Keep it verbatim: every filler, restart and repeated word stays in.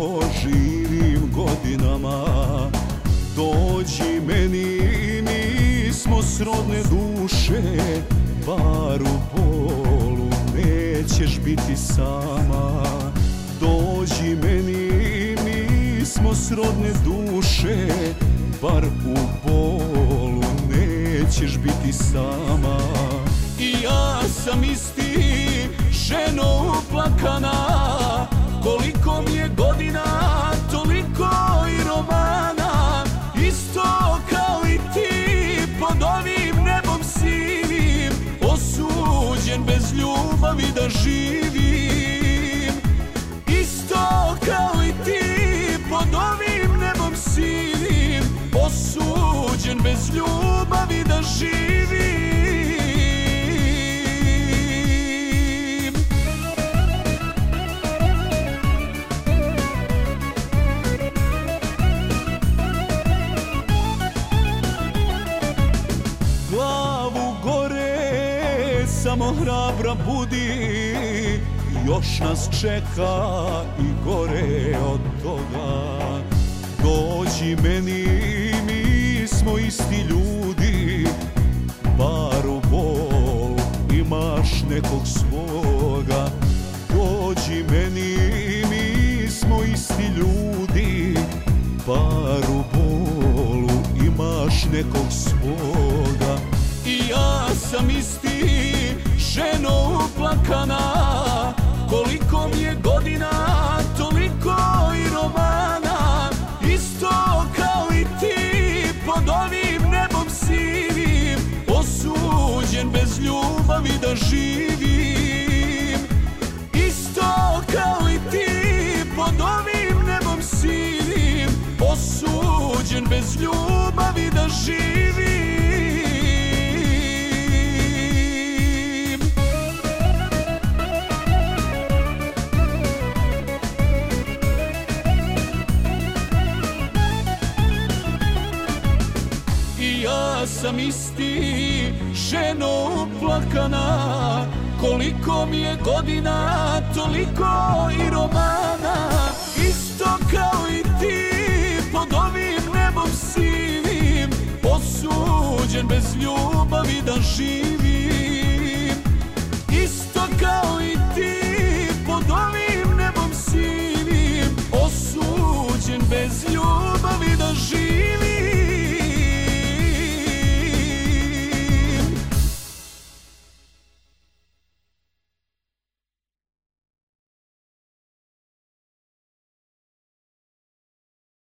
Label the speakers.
Speaker 1: živim godinama. Dođi meni, mi smo srodne duše, bar u bolu nećeš biti sama. Dođi meni, mi smo srodne duše, bar u bolu nećeš biti sama. I ja sam isti, ženo uplakana, koliko mi je godina, toliko i romana. Isto kao i ti, pod ovim nebom sivim, osuđen bez ljubavi da živim. Isto kao i ti, pod ovim nebom sivim, osuđen bez ljubavi da živim. Glavu gore, samo hrabra budi, još nas čeka i gore od toga. Dođi meni, mi smo isti ljudi, bar u bol imaš nekog svoga. Dođi meni, mi smo isti ljudi, bar u bolu imaš nekog svoga. I ja sam isti, ženo uplakana, koliko mi je godina, toliko i romana. Isto kao i ti, pod ovim nebom sivim, osuđen bez ljubavi da živim. Isto kao i ti, pod ovim nebom sivim, osuđen bez ljubavi da živim. Ja sam isti, ženo uplakana, koliko mi je godina, toliko i romana.